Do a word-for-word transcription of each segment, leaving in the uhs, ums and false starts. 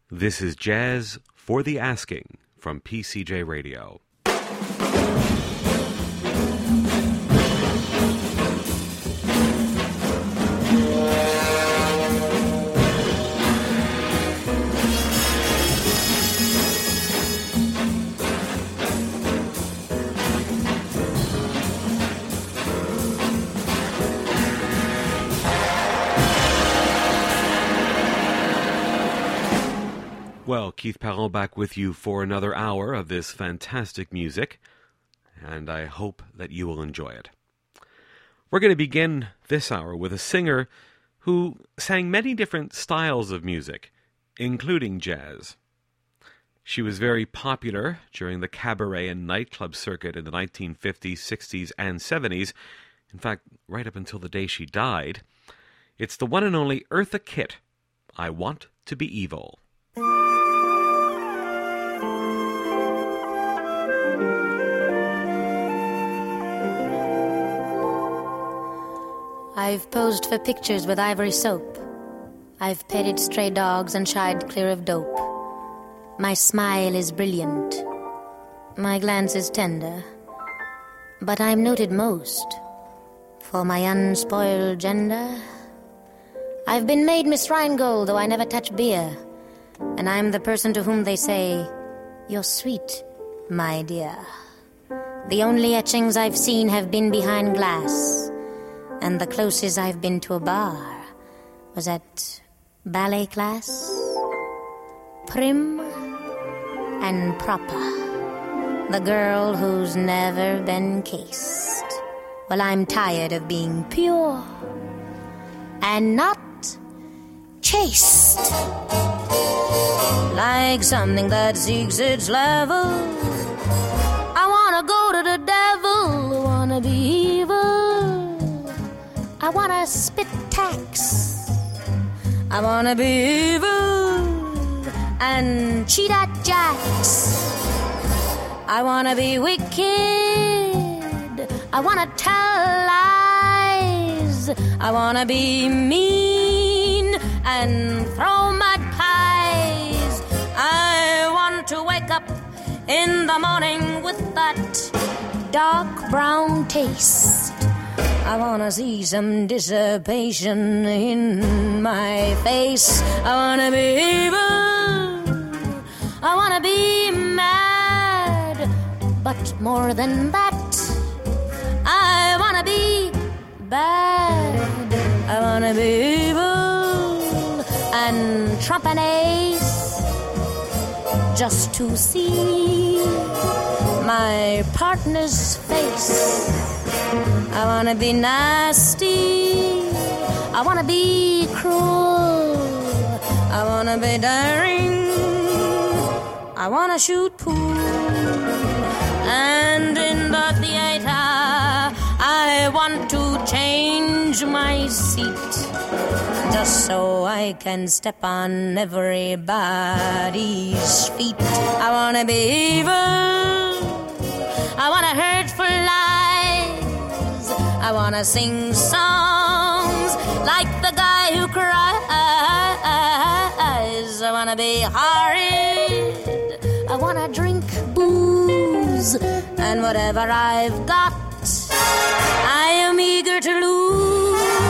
This is Jazz for the Asking from P C J Radio. Well, Keith Parent back with you for another hour of this fantastic music, and I hope that you will enjoy it. We're going to begin this hour with a singer who sang many different styles of music, including jazz. She was very popular during the cabaret and nightclub circuit in the nineteen fifties, sixties, and seventies, in fact, right up until the day she died. It's the one and only Eartha Kitt, I Want to Be Evil. I've posed for pictures with ivory soap. I've petted stray dogs and shied clear of dope. My smile is brilliant. My glance is tender. But I'm noted most for my unspoiled gender. I've been made Miss Rheingold, though I never touch beer. And I'm the person to whom they say, "You're sweet, my dear." The only etchings I've seen have been behind glass. And the closest I've been to a bar was at ballet class. Prim and proper, the girl who's never been cased. Well, I'm tired of being pure and not chaste. Like something that seeks its level, I wanna go to the devil, I wanna be evil. I wanna spit tax. I wanna be evil and cheat at jacks. I wanna be wicked. I wanna tell lies. I wanna be mean and throw mud pies. I want to wake up in the morning with that dark brown taste. I wanna see some dissipation in my face. I wanna be evil. I wanna be mad. But more than that, I wanna be bad. I wanna be evil and trump an ace just to see my partner's face. I wanna be nasty, I wanna be cruel, I wanna be daring, I wanna shoot pool. And in the theater, I want to change my seat, just so I can step on everybody's feet. I wanna be evil, I wanna hurt for life, I wanna sing songs like the guy who cries. I wanna be horrid. I wanna drink booze. And whatever I've got, I am eager to lose.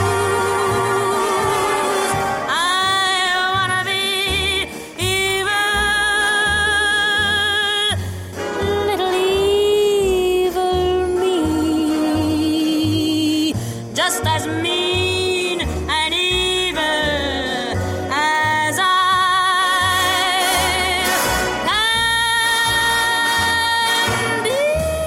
I wanna be evil, little evil me. Just as mean and evil as I can be.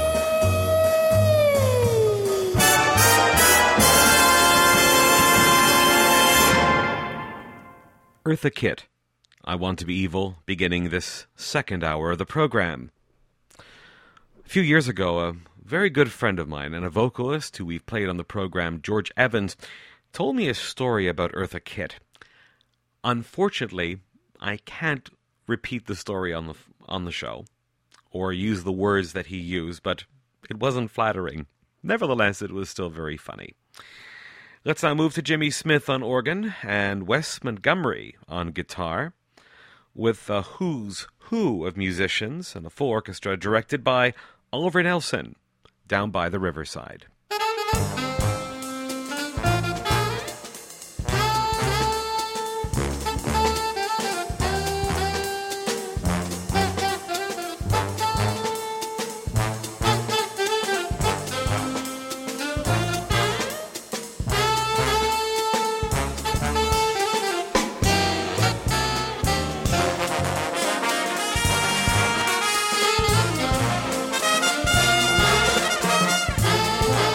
Eartha Kitt, I Want to Be Evil, beginning this second hour of the program. A few years ago, a very good friend of mine and a vocalist who we've played on the program, George Evans, told me a story about Eartha Kitt. Unfortunately, I can't repeat the story on the on the show or use the words that he used, but it wasn't flattering. Nevertheless, it was still very funny. Let's now move to Jimmy Smith on organ and Wes Montgomery on guitar. with a who's who of musicians and a full orchestra directed by Oliver Nelson, Down by the Riverside. Thank you.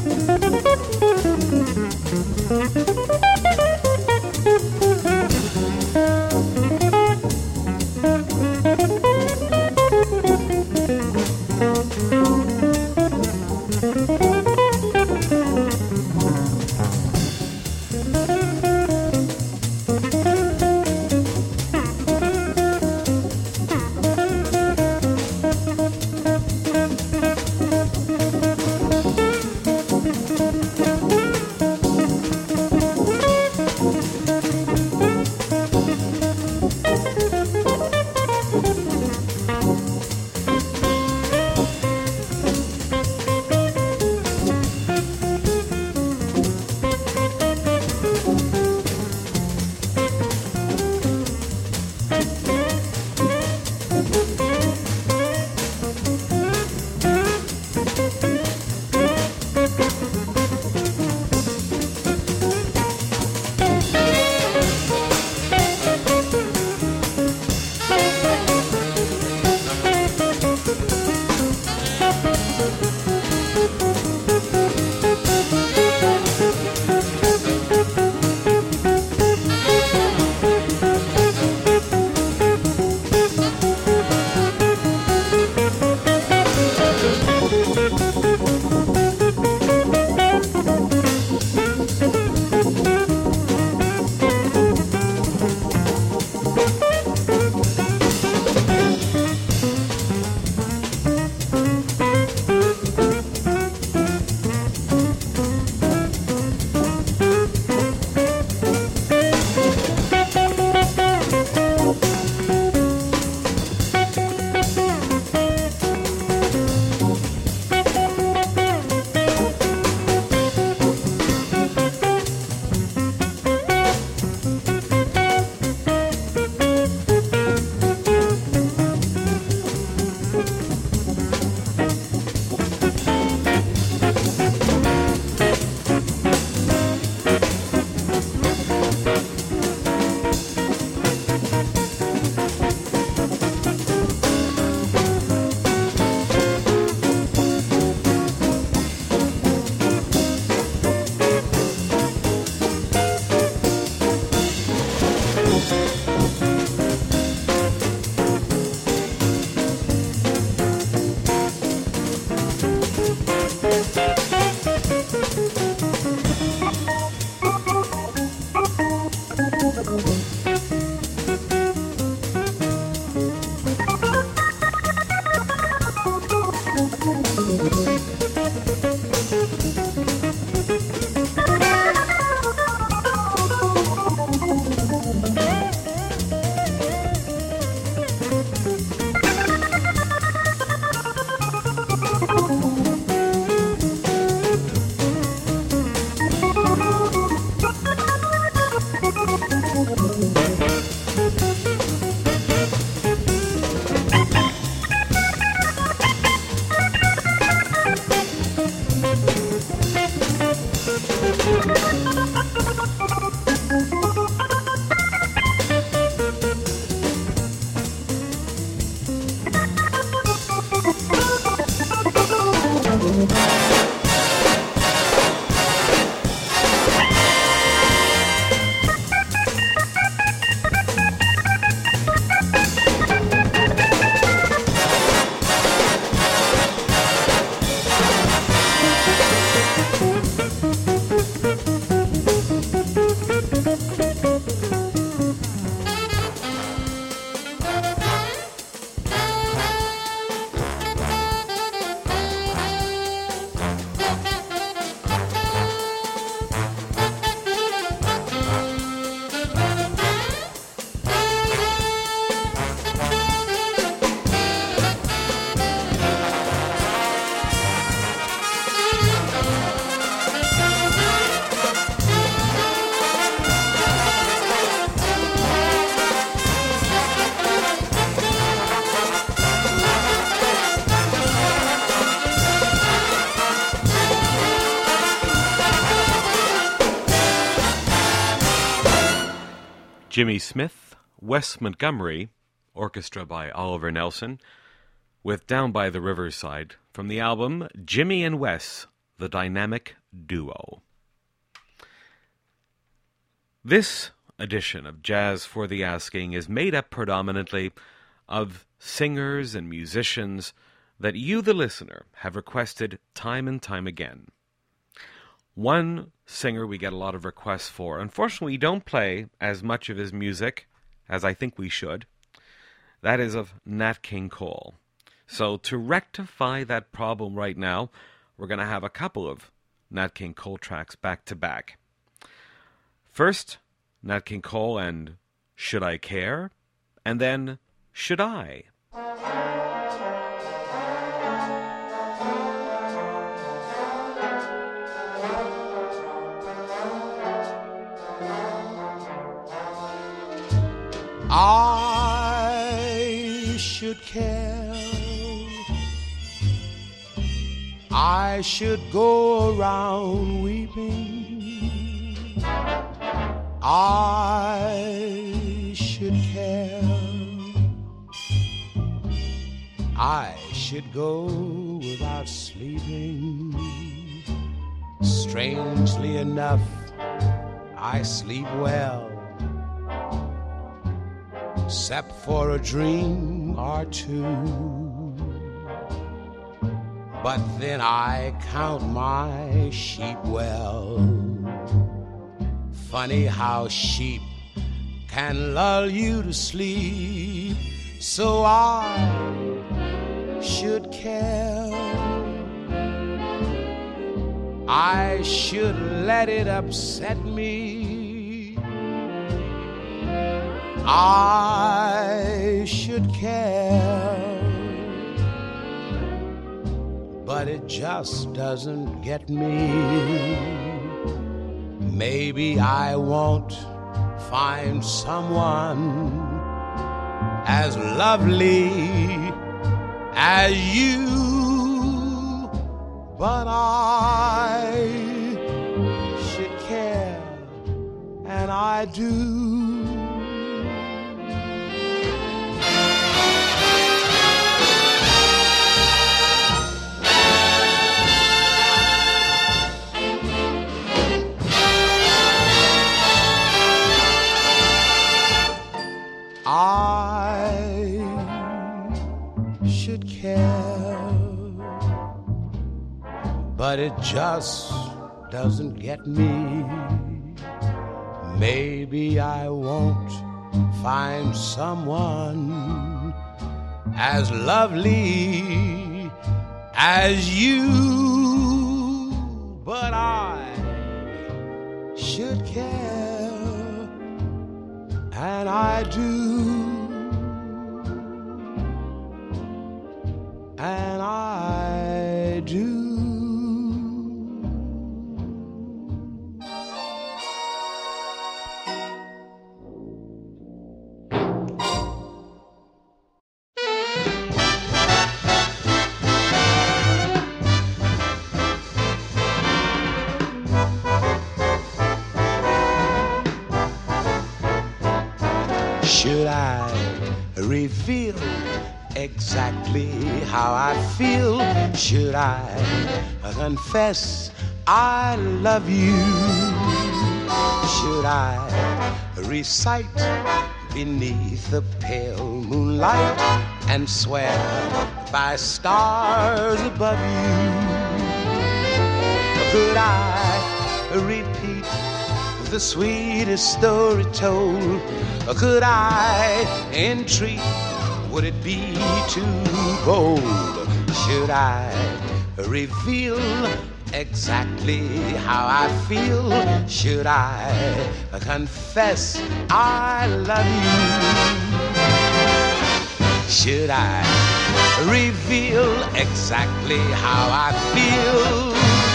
Jimmy Smith, Wes Montgomery, orchestra by Oliver Nelson, with Down by the Riverside, from the album Jimmy and Wes, the dynamic duo. This edition of Jazz for the Asking is made up predominantly of singers and musicians that you, the listener, have requested time and time again. One singer we get a lot of requests for. Unfortunately, we don't play as much of his music as I think we should. That is of Nat King Cole. So to rectify that problem right now, we're going to have a couple of Nat King Cole tracks back to back. First, Nat King Cole and Should I Care? And then Should I? I should care. I should go around weeping. I should care. I should go without sleeping. Strangely enough, I sleep well, except for a dream or two. But then I count my sheep well. Funny how sheep can lull you to sleep. So I should care. I should let it upset me. I should care. But it just doesn't get me. Maybe I won't find someone as lovely as you, but I should care, and I do. I should care, but it just doesn't get me. Maybe I won't find someone as lovely as you, but I should care, and I do, and I do. Should I reveal exactly how I feel? Should I confess I love you? Should I recite beneath the pale moonlight and swear by stars above you? Could I repeat the sweetest story told? Or could I entreat? Would it be too bold? Should I reveal exactly how I feel? Should I confess I love you? Should I reveal exactly how I feel?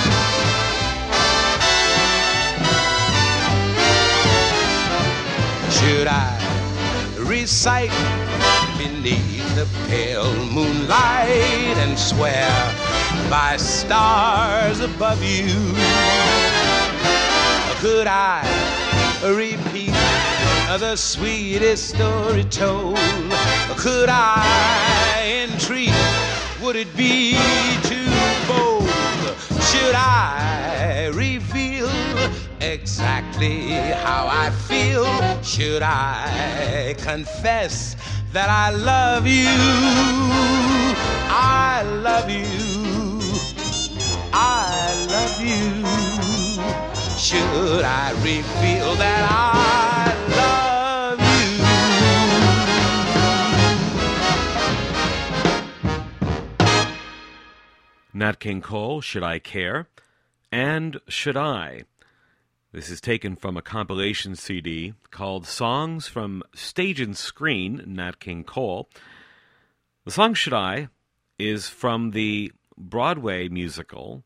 Should I recite beneath the pale moonlight and swear by stars above you? Could I repeat the sweetest story told? Could I entreat? Would it be too bold? Should I reveal exactly how I feel? Should I confess that I love you? I love you. I love you. Should I reveal that I love you? Nat King Cole, Should I Care? And Should I? This is taken from a compilation C D called Songs from Stage and Screen, Nat King Cole. The song Should I is from the Broadway musical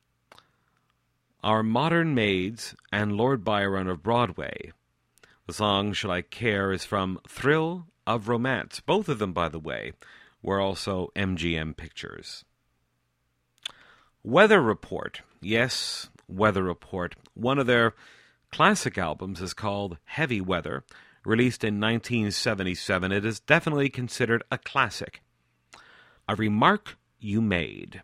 Our Modern Maids and Lord Byron of Broadway. The song Should I Care is from Thrill of Romance. Both of them, by the way, were also M G M Pictures. Weather Report. Yes, Weather Report. One of their classic albums is called Heavy Weather, released in nineteen seventy-seven. It is definitely considered a classic. A Remark You Made.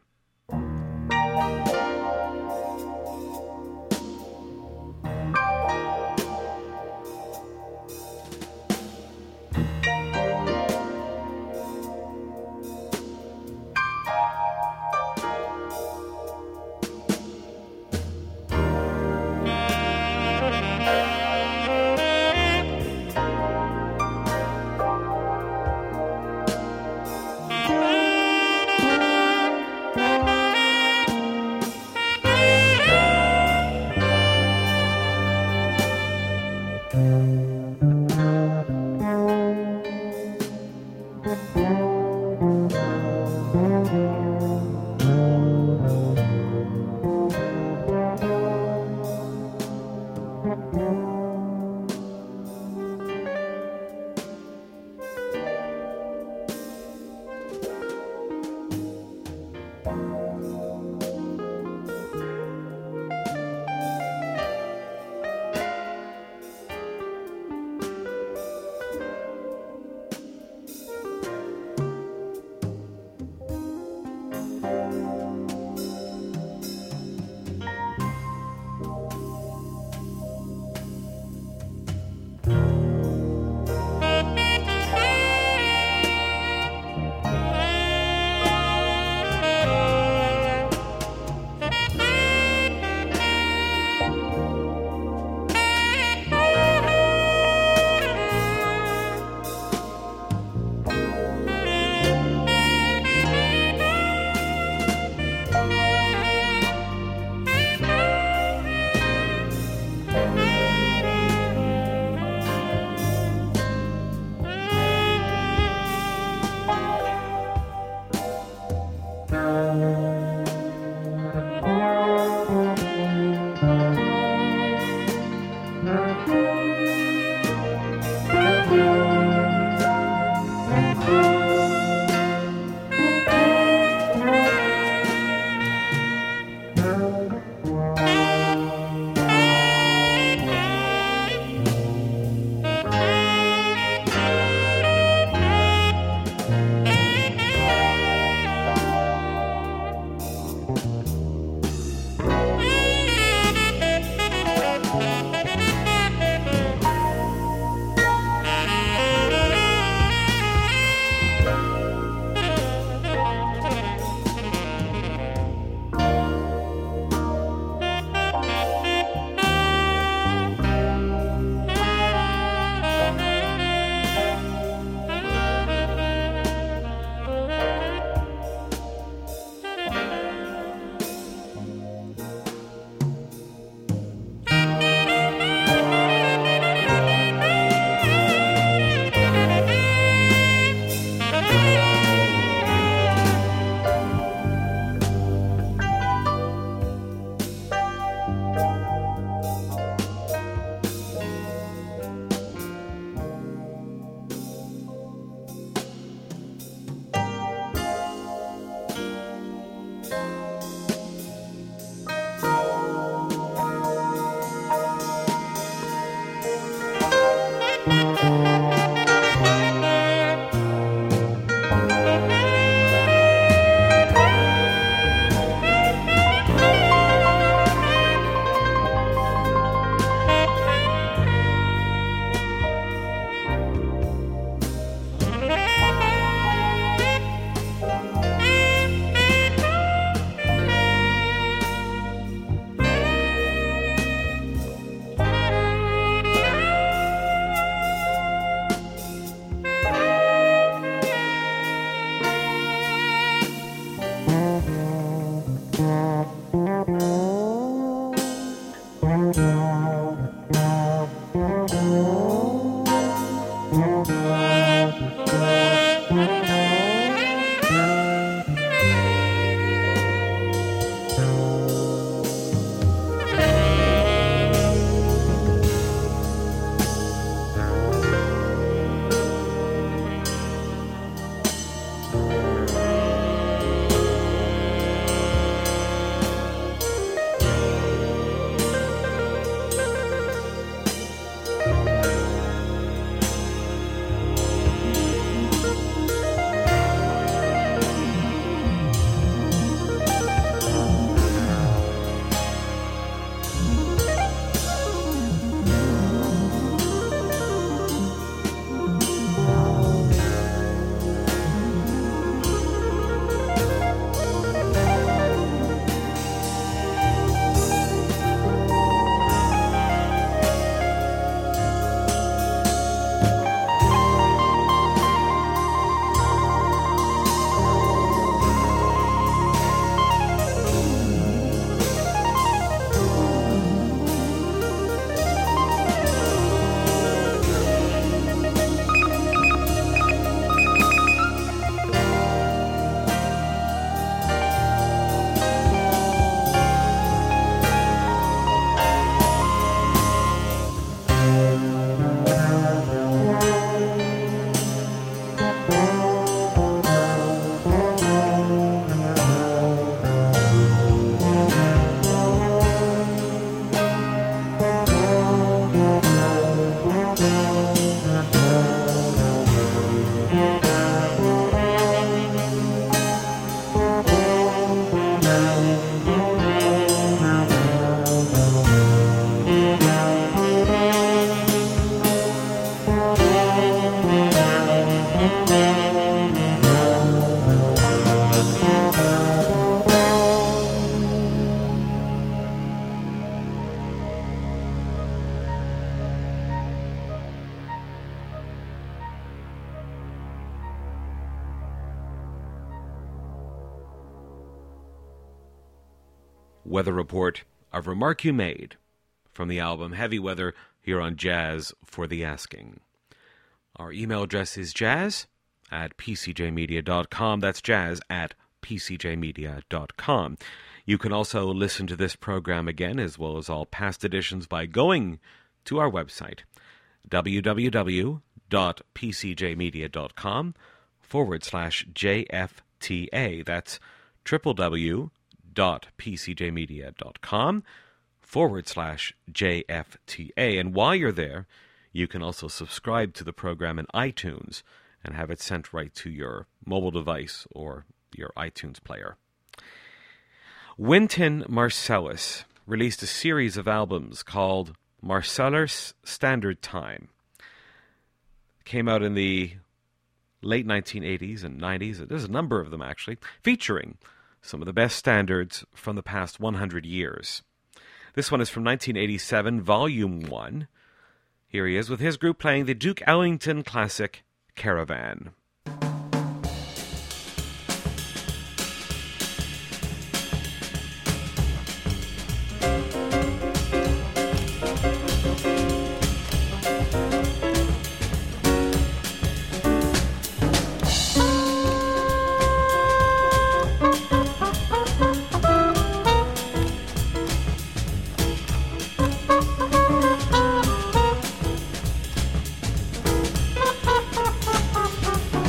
Weather report of Remark You Made from the album Heavy Weather here on Jazz for the Asking. Our email address is jazz at p c j media dot com. That's jazz at p c j media dot com. You can also listen to this program again, as well as all past editions, by going to our website, w w w dot p c j media dot com forward slash J F T A. That's w w w dot p c j media dot com forward slash J F T A. And while you're there, you can also subscribe to the program in iTunes and have it sent right to your mobile device or your iTunes player. Wynton Marsalis released a series of albums called Marsalis Standard Time. Came out in the late nineteen eighties and nineties. There's a number of them, actually, featuring some of the best standards from the past one hundred years. This one is from nineteen eighty-seven, Volume one. Here he is with his group playing the Duke Ellington classic, Caravan. Thank you.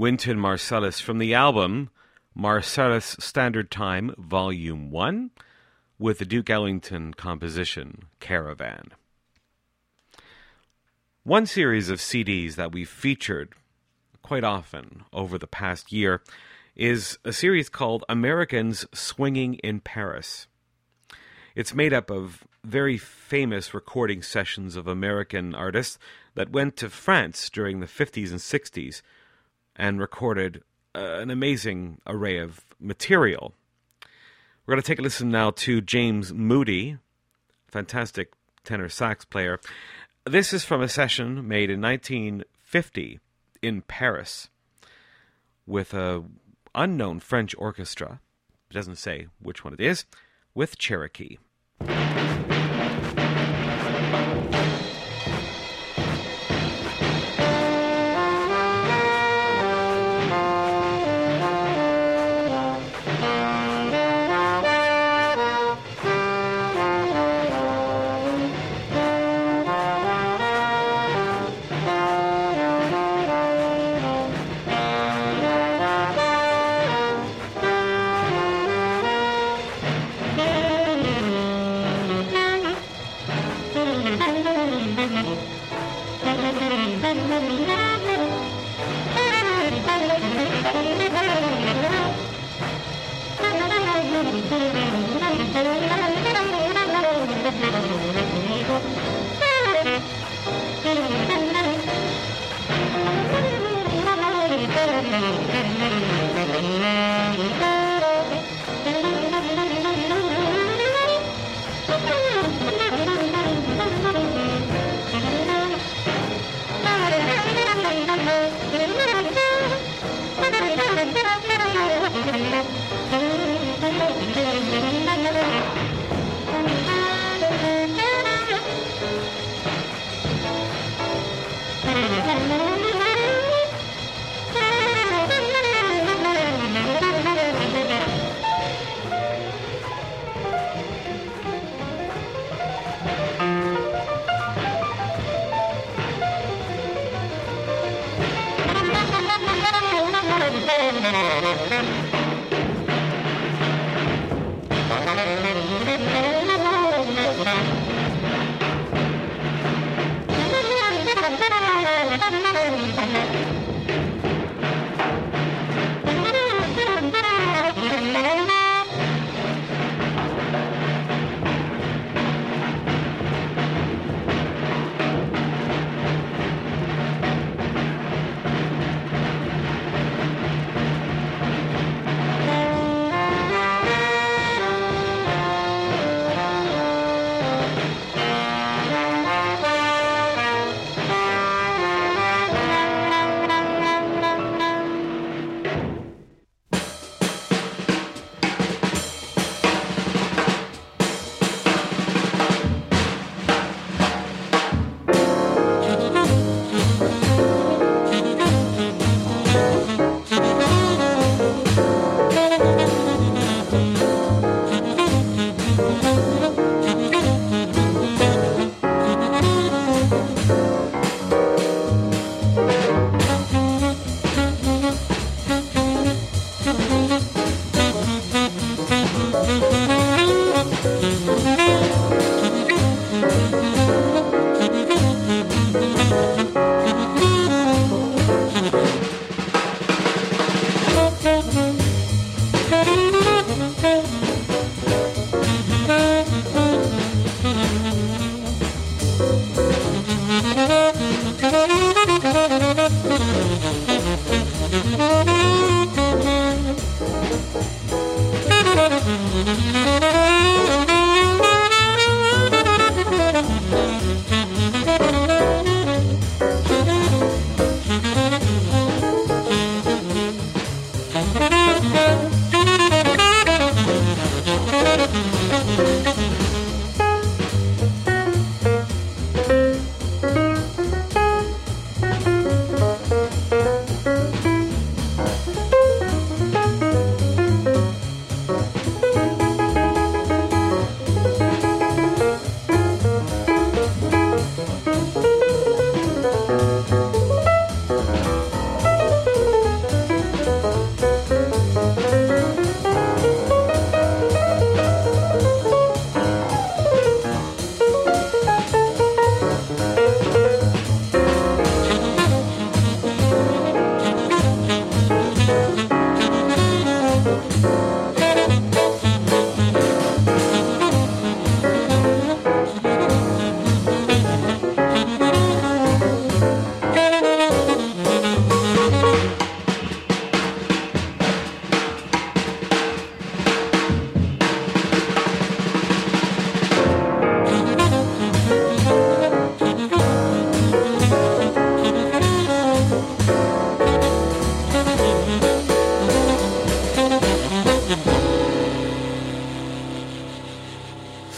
Wynton Marsalis from the album Marsalis Standard Time Volume one with the Duke Ellington composition Caravan. One series of C Ds that we've featured quite often over the past year is a series called Americans Swinging in Paris. It's made up of very famous recording sessions of American artists that went to France during the fifties and sixties and recorded uh, an amazing array of material. We're going to take a listen now to James Moody, fantastic tenor sax player. This is from a session made in nineteen fifty in Paris with a unknown French orchestra, it doesn't say which one it is, with Cherokee.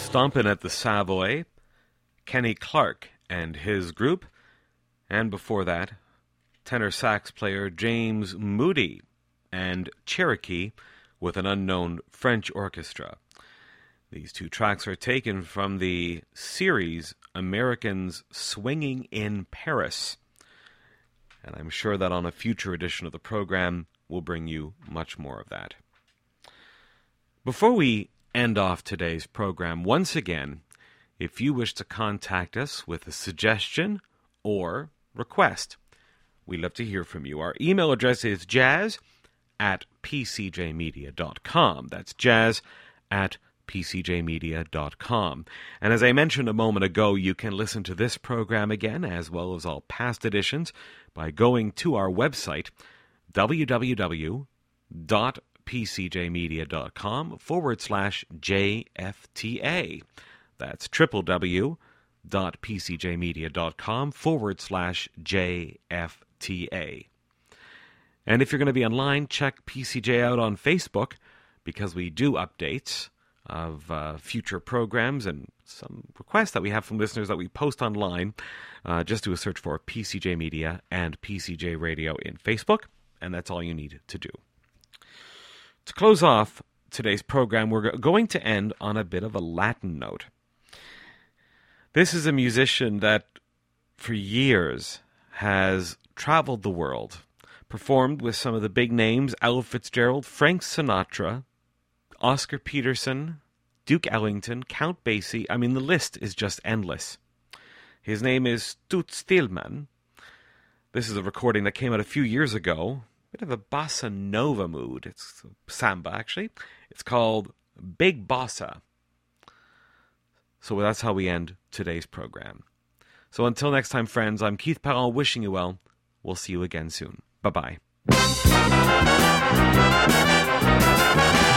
Stompin' at the Savoy, Kenny Clark and his group, and before that, tenor sax player James Moody and Cherokee with an unknown French orchestra. These two tracks are taken from the series Americans Swinging in Paris, and I'm sure that on a future edition of the program, we'll bring you much more of that. Before we end off today's program, once again, if you wish to contact us with a suggestion or request, we'd love to hear from you. Our email address is jazz at p c j media dot com. That's jazz at p c j media dot com. And as I mentioned a moment ago, you can listen to this program again, as well as all past editions, by going to our website, w w w dot p c j media dot com forward slash J F T A. That's w w w dot p c j media dot com forward slash J F T A. And if you're going to be online, check P C J out on Facebook, because we do updates of uh, future programs and some requests that we have from listeners that we post online. Uh, just do a search for P C J Media and P C J Radio in Facebook, and that's all you need to do. To close off today's program, we're going to end on a bit of a Latin note. This is a musician that, for years, has traveled the world, performed with some of the big names, Ella Fitzgerald, Frank Sinatra, Oscar Peterson, Duke Ellington, Count Basie. I mean, the list is just endless. His name is Toots Thielemans. This is a recording that came out a few years ago. Bit of a bossa nova mood. It's samba, actually. It's called Big Bossa. So that's how we end today's program. So until next time, friends, I'm Keith Parent wishing you well. We'll see you again soon. Bye-bye.